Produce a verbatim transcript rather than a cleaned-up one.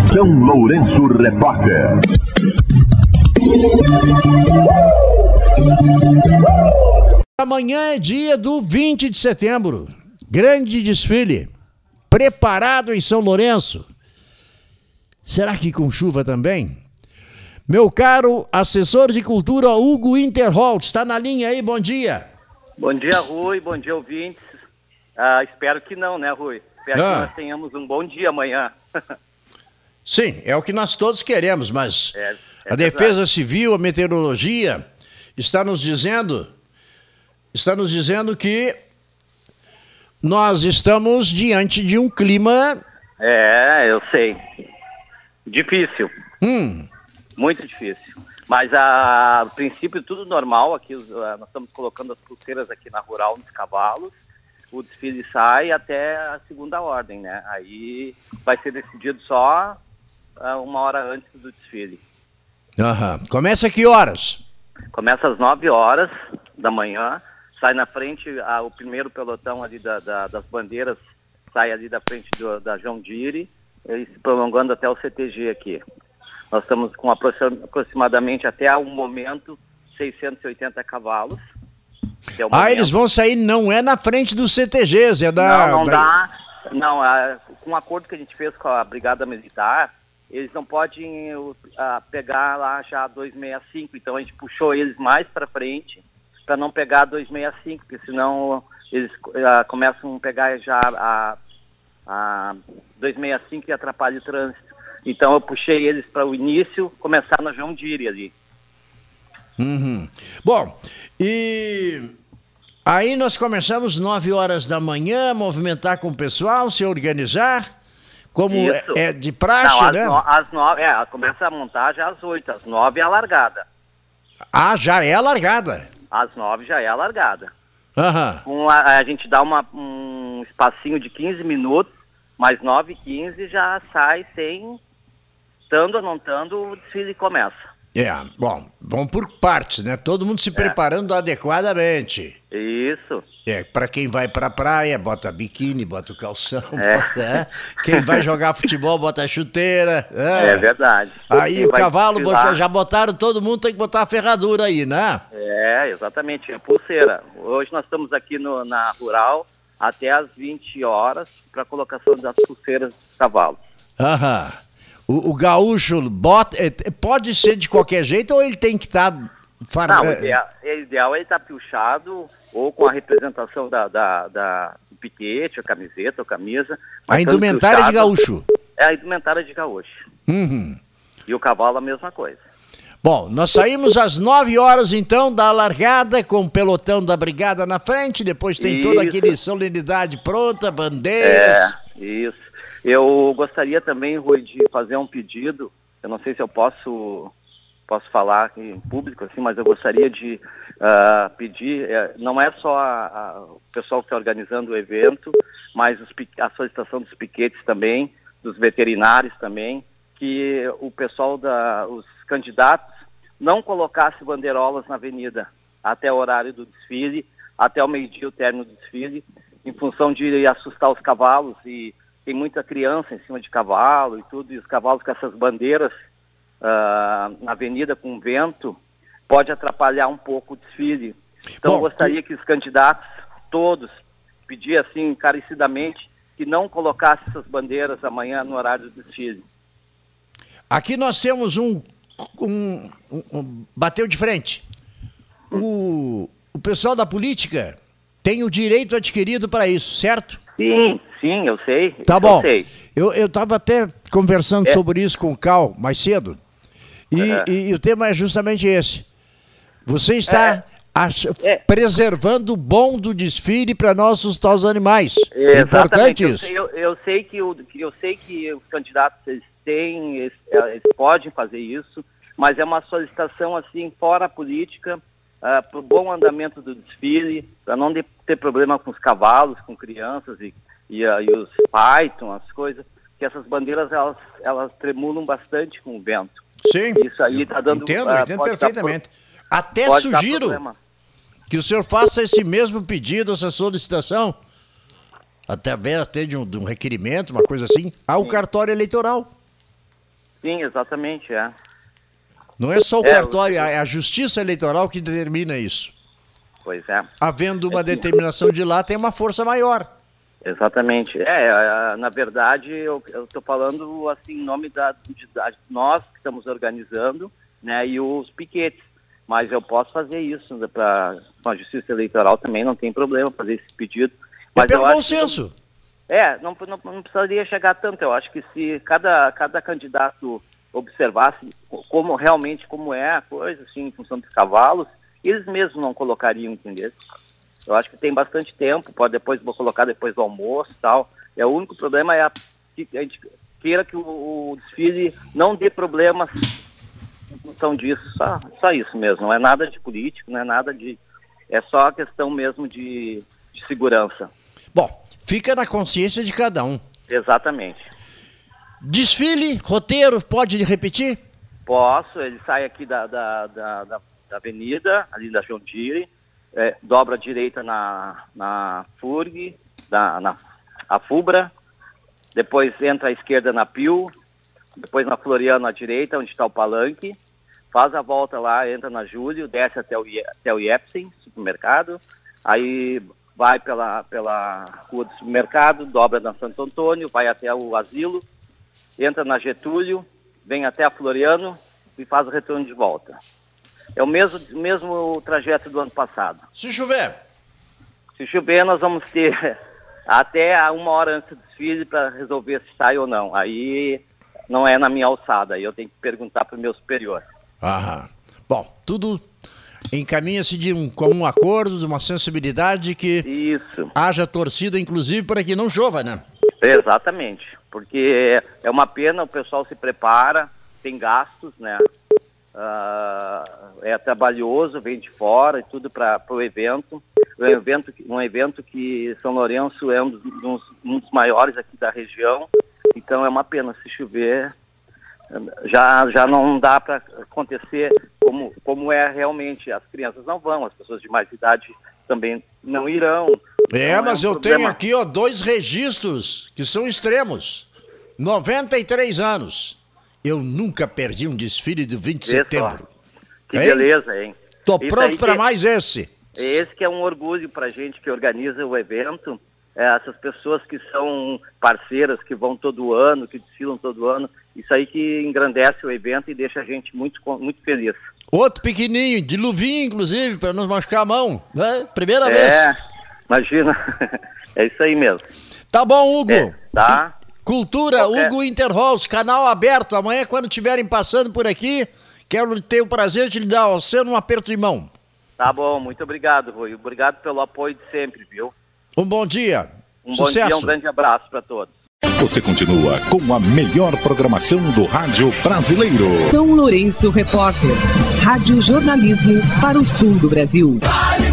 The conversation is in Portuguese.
São Lourenço Repórter. Amanhã é dia do vinte de setembro. Grande desfile. Preparado em São Lourenço. Será que com chuva também? Meu caro assessor de cultura, Hugo Interholt, está na linha aí, bom dia. Bom dia, Rui, bom dia, ouvintes. Ah, espero que não, né, Rui? Espero ah. que nós tenhamos um bom dia amanhã. Sim, é o que nós todos queremos, mas é, é a Defesa Civil, a Meteorologia, está nos dizendo, está nos dizendo que nós estamos diante de um clima... É, eu sei. Difícil. Hum. Muito difícil. Mas a, a princípio tudo normal. Aqui nós estamos colocando as pulseiras aqui na Rural nos cavalos. O desfile sai até a segunda ordem, né? Aí vai ser decidido só uh, uma hora antes do desfile. Aham. Começa que horas? Começa às nove horas da manhã. Sai na frente, uh, o primeiro pelotão ali da, da, das bandeiras sai ali da frente do, da João Dire, e se prolongando até o C T G aqui. Nós estamos com aproximadamente até o momento seiscentos e oitenta cavalos. É ah, momento. Eles vão sair, não é na frente dos C T Gs, é da... Não, não da... dá. Não, é, com o acordo que a gente fez com a Brigada Militar, eles não podem uh, pegar lá já dois sessenta e cinco, então a gente puxou eles mais para frente para não pegar dois sessenta e cinco, porque senão eles uh, começam a pegar já a, a dois sessenta e cinco e atrapalha o trânsito. Então eu puxei eles para o início, começar na João Dire ali. Uhum. Bom, e aí nós começamos nove horas da manhã, movimentar com o pessoal, se organizar, como é, é de praxe, Não, às né? No, às nove, é, começa a montagem às oito, às nove é a largada. Ah, já é a largada? Às nove já é a largada. Aham. Com a, a gente dá uma, um espacinho de quinze minutos, mas nove e quinze já sai sem... Estando ou não estando, o desfile começa. É, bom, vamos por partes, né? Todo mundo se é. preparando adequadamente. Isso. É, para quem vai pra praia, bota biquíni, bota o calção, é. bota, é. Quem vai jogar futebol, bota a chuteira. É, é verdade. Aí quem o cavalo, bota, já botaram, todo mundo tem que botar a ferradura aí, né? É, exatamente, a pulseira. Hoje nós estamos aqui no, na Rural até às vinte horas para colocação das pulseiras dos cavalos. Aham. O, o gaúcho bota, pode ser de qualquer jeito ou ele tem que estar... Tá far... Não, o ideal, o ideal é ele estar tá piochado ou com a representação da, da, da, do piquete, a camiseta, a camisa. A indumentária de gaúcho. É a indumentária de gaúcho. Uhum. E o cavalo a mesma coisa. Bom, nós saímos às nove horas então da largada com o pelotão da brigada na frente, depois tem isso. Toda aquele solenidade pronta, bandeiras... É, isso. Eu gostaria também, Rui, de fazer um pedido. Eu não sei se eu posso, posso falar em público, assim, mas eu gostaria de uh, pedir, uh, não é só a, a, o pessoal que está organizando o evento, mas os, a solicitação dos piquetes também, dos veterinários também, que o pessoal, da, os candidatos, não colocasse bandeirolas na avenida até o horário do desfile, até o meio-dia o término do desfile, em função de assustar os cavalos e tem muita criança em cima de cavalo e tudo, e os cavalos com essas bandeiras uh, na avenida com vento, pode atrapalhar um pouco o desfile. Então, Bom, eu gostaria que os candidatos, todos, pedir assim, encarecidamente, que não colocassem essas bandeiras amanhã no horário do desfile. Aqui nós temos um... um, um, um bateu de frente. O, o pessoal da política tem o direito adquirido para isso, certo? Sim, sim, eu sei. Tá eu bom. Sei. Eu estava até conversando é. sobre isso com o Cal mais cedo. E, é. e, e o tema é justamente esse. Você está é. ach, é. preservando o bom do desfile para não assustar os animais. É importante eu isso. Sei, eu, eu, sei que o, eu sei que os candidatos eles têm, eles, eles podem fazer isso, mas é uma solicitação assim, fora a política, Uh, para o bom andamento do desfile, para não de, ter problema com os cavalos, com crianças e, e, uh, e os python, as coisas, que essas bandeiras elas, elas tremulam bastante com o vento. Sim, isso aí está dando... Entendo, uh, entendo perfeitamente. Dar, Até sugiro que o senhor faça esse mesmo pedido, essa solicitação, através até de um, de um requerimento, uma coisa assim, ao Sim. cartório eleitoral. Sim, exatamente, é. Não é só o É, cartório, o- é a Justiça Eleitoral que determina isso. Pois é. Havendo uma determinação de lá, tem uma força maior. Exatamente. É, é, na verdade, eu estou falando assim em nome da, de, da nós que estamos organizando, né, e os piquetes. Mas eu posso fazer isso, né, pra, com a Justiça Eleitoral também, não tem problema fazer esse pedido. Mas É pelo eu bom acho que senso. não- É, não, não, não precisaria chegar tanto. Eu acho que se cada, cada candidato observasse como realmente como é a coisa, assim, em função dos cavalos, eles mesmos não colocariam, entendeu? Eu acho que tem bastante tempo, pode depois, vou colocar depois do almoço e tal. É, o único problema é a, que a gente queira que o, o desfile não dê problemas em função disso. Só, só isso mesmo, não é nada de político, não é nada de... É só a questão mesmo de, de segurança. Bom, fica na consciência de cada um. Exatamente. Desfile, roteiro, pode repetir? Posso, ele sai aqui da, da, da, da, da avenida, ali da João Dire, é, dobra à direita na, na FURG, na, na a FUBRA, depois entra à esquerda na Pio, depois na Floriano à direita, onde está o palanque, faz a volta lá, entra na Júlio, desce até o, I- até o Iepsen, supermercado, aí vai pela, pela rua do supermercado, dobra na Santo Antônio, vai até o asilo, entra na Getúlio, vem até a Floriano e faz o retorno de volta. É o mesmo, mesmo trajeto do ano passado. Se chover. Se chover, nós vamos ter até uma hora antes do desfile para resolver se sai ou não. Aí não é na minha alçada, aí eu tenho que perguntar para o meu superior. Aham. Bom, tudo encaminha-se de um comum acordo, de uma sensibilidade que Isso, haja torcida, inclusive, para que não chova, né? exatamente. Porque é uma pena, o pessoal se prepara, tem gastos, né? Ah, é trabalhoso, vem de fora e tudo para o evento. Um evento, que- um evento que São Lourenço é um dos, um dos- um dos maiores aqui da região, então é uma pena se chover, já, já não dá para acontecer como, como é realmente. As crianças não vão, as pessoas de mais idade também não irão. É, Então, mas um eu problema. tenho aqui, ó, dois registros que são extremos. noventa e três anos. Eu nunca perdi um desfile do vinte de Vê só. setembro. Que Hein? beleza, hein? Tô Isso pronto aí para que- mais esse. Esse que é um orgulho para a gente que organiza o evento, é, essas pessoas que são parceiras, que vão todo ano, que desfilam todo ano, isso aí que engrandece o evento e deixa a gente muito, con- muito feliz. Outro pequenininho, de luvinha, inclusive, para não machucar a mão. Né? Primeira É, vez. imagina, é isso aí mesmo. Tá bom, Hugo. É, tá? Cultura, Qualquer- Hugo Interholz, canal aberto. Amanhã, quando estiverem passando por aqui, quero ter o prazer de lhe dar ao seu um aperto de mão. Tá bom, muito obrigado, Rui. Obrigado pelo apoio de sempre, viu? Um bom dia. Um bom Sucesso. dia, um grande abraço para todos. Você continua com a melhor programação do rádio brasileiro. São Lourenço Repórter. Rádio Jornalismo para o sul do Brasil.